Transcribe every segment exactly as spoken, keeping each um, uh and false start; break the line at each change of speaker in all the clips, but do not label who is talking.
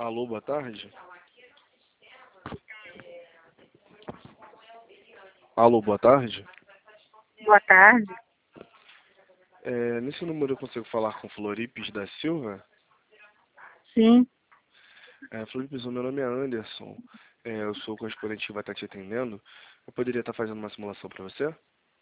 Alô, boa tarde. Alô, boa tarde.
Boa tarde.
É, nesse número eu consigo falar com Floripes da Silva?
Sim.
É, Floripes, o meu nome é Anderson. É, eu sou o correspondente que vai estar te atendendo. Eu poderia estar fazendo uma simulação para você?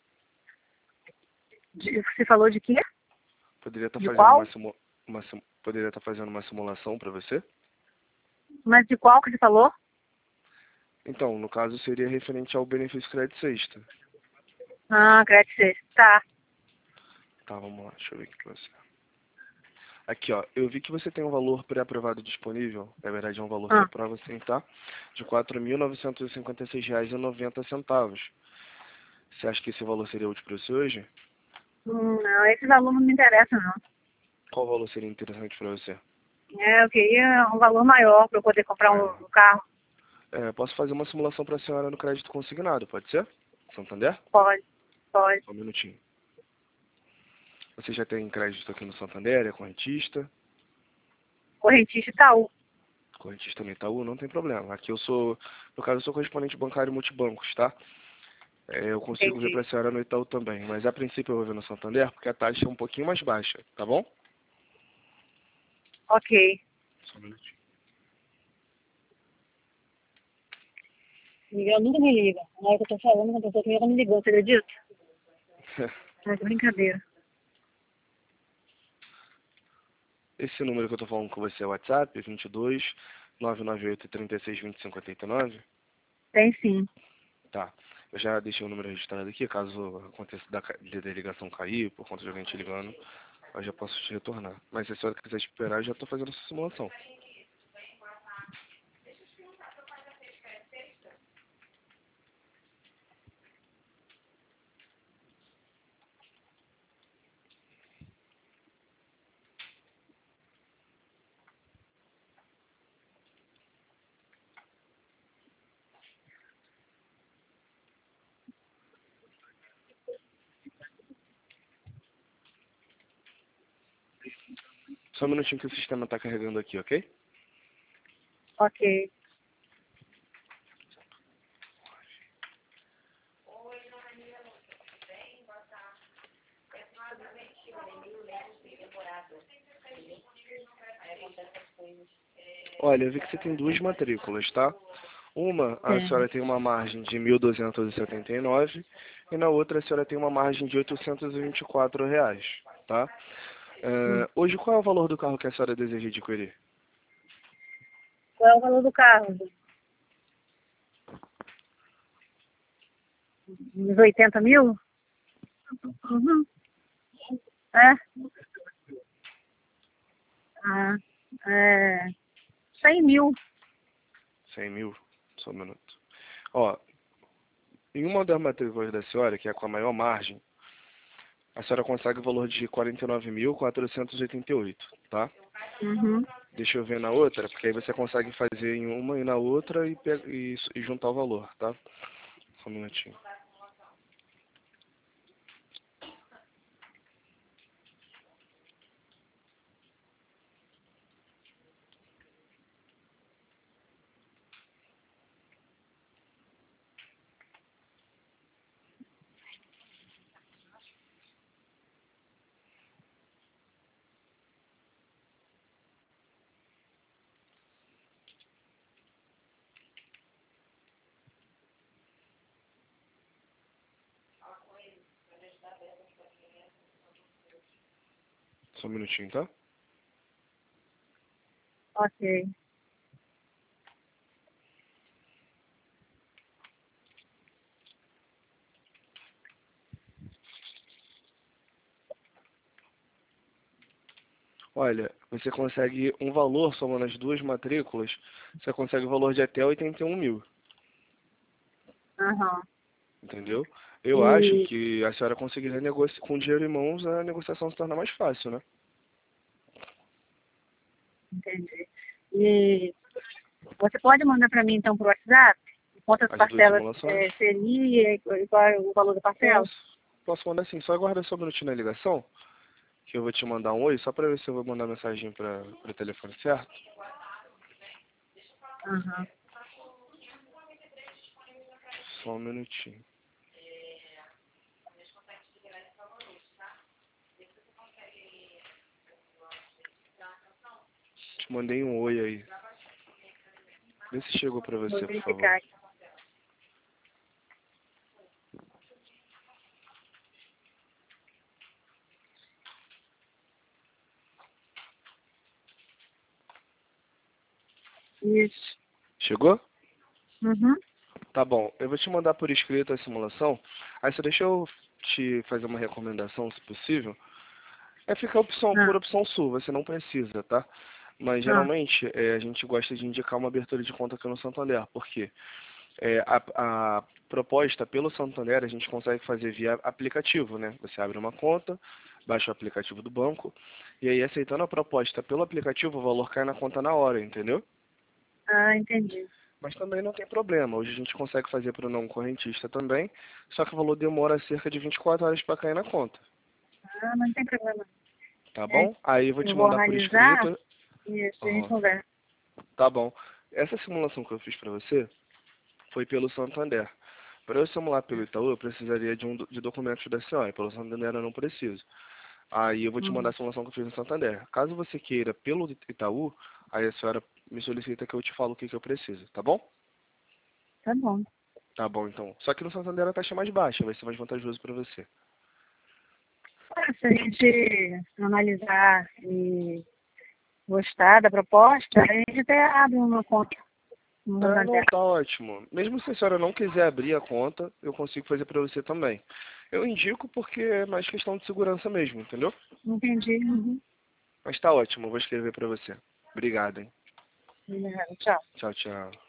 De- Você falou de quê?
Poderia estar
De
fazendo
qual?
uma, simu... uma sim- Poderia estar fazendo uma simulação para você?
Mas de qual que você falou?
Então, no caso seria referente ao benefício crédito sexta.
Ah, crédito sexta. Tá.
Tá, vamos lá, deixa eu ver aqui pra você. Aqui, ó, eu vi que você tem um valor pré-aprovado disponível, na verdade é um valor que é
Ah.
para você, tá? De quatro mil novecentos e cinquenta e seis reais e noventa centavos. Você acha que esse valor seria útil para você hoje?
Hum, Não, esse valor não me interessa, não.
Qual valor seria interessante para você?
É, eu queria um valor maior para eu poder comprar
Maior.
um, um carro.
É, posso fazer uma simulação para a senhora no crédito consignado, pode ser? Santander?
Pode, pode.
Só um minutinho. Você já tem crédito aqui no Santander, é correntista?
Correntista Itaú.
Correntista no Itaú, não tem problema. Aqui eu sou, no caso eu sou correspondente bancário multibancos, tá? É, eu consigo ver para
Entendi.
a senhora no Itaú também, mas a princípio eu vou ver no Santander porque a taxa é um pouquinho mais baixa, tá bom?
Ok.
Só um minutinho.
Miguel nunca me liga. Na hora que eu tô falando, a pessoa que nunca me ligou, você acredita? É brincadeira.
Esse número que eu tô falando com você é o WhatsApp, vinte e dois, nove nove oito, três seis, dois cinco oito nove?
Tem sim.
Tá. Eu já deixei o número registrado aqui, caso aconteça da, ca- de da ligação cair, por conta de alguém te ligando, eu já posso te retornar. Mas se a senhora quiser esperar, eu já tô fazendo essa simulação. Só um minutinho que o sistema tá carregando aqui, ok?
Ok.
Olha, eu vi que você tem duas matrículas, tá? Uma, a
Tem.
senhora tem uma margem de mil duzentos e setenta e nove e na outra a senhora tem uma margem de oitocentos e vinte e quatro reais, tá?
Hum.
É, hoje, qual é o valor do carro que a senhora deseja adquirir?
Qual é o valor do carro? Uns oitenta mil? Uhum. É? Ah, é. cem mil.
cem mil? Só um minuto. Ó, em uma das matrículas da senhora, que é com a maior margem, a senhora consegue o valor de quarenta e nove mil, quatrocentos e oitenta e oito, tá?
Uhum.
Deixa eu ver na outra, porque aí você consegue fazer em uma e na outra e, pe- e, e juntar o valor, tá? Só um minutinho. Só um minutinho, tá?
Ok.
Olha, você consegue um valor, somando as duas matrículas, você consegue o valor de até oitenta e um mil,
Aham.
entendeu? Eu acho
E
que a senhora conseguiria negociar com dinheiro em mãos, a negociação se torna mais fácil, né?
entendi. E você pode mandar para mim então por WhatsApp quantas
As duas
parcelas
simulações.
é, seria e qual é o valor da parcela?
Posso, posso mandar sim, só aguarda só um minutinho na ligação, que eu vou te mandar um oi, só pra ver se eu vou mandar mensagem para o telefone certo.
Aham.
Só um minutinho. Te mandei um oi aí. Vê se chegou pra
Vou
você, por favor.
verificar aqui. Isso.
Chegou?
Uhum.
Tá bom. Eu vou te mandar por escrito a simulação. Aí só deixa eu te fazer uma recomendação, se possível. É ficar opção por
Ah,
opção sua, você não precisa, tá? Mas
ah,
geralmente é, a gente gosta de indicar uma abertura de conta aqui no Santander, porque é, a, a proposta pelo Santander a gente consegue fazer via aplicativo, né? Você abre uma conta, baixa o aplicativo do banco, e aí aceitando a proposta pelo aplicativo, o valor cai na conta na hora, entendeu?
ah, entendi.
Mas também não tem problema, hoje a gente consegue fazer para o não correntista também, só que o valor demora cerca de vinte e quatro horas para cair na conta,
Ah, não tem problema.
tá
É,
bom? Aí eu vou
eu
te
vou
mandar por
analisar
escrito.
e a gente
Aham.
conversa.
Tá bom. Essa simulação que eu fiz para você foi pelo Santander. Para eu simular pelo Itaú, eu precisaria de um do- de documentos da senhora. Pelo Santander eu não preciso. Aí eu vou te mandar
Uhum.
a simulação que eu fiz no Santander. Caso você queira pelo Itaú, aí a senhora me solicita que eu te falo o que, que eu preciso, tá bom?
Tá bom.
Tá bom, então. Só que no Santander a taxa é mais baixa, vai ser mais vantajoso para você.
Ah, se a gente analisar e gostar da proposta, a gente até abre uma conta no
Ah, não,
Santander.
tá ótimo. Mesmo se a senhora não quiser abrir a conta, eu consigo fazer para você também. Eu indico porque é mais questão de segurança mesmo, entendeu?
Entendi. Uhum.
Mas tá ótimo, eu vou escrever para você. Obrigado, hein?
Obrigada. Tchau.
Tchau, tchau.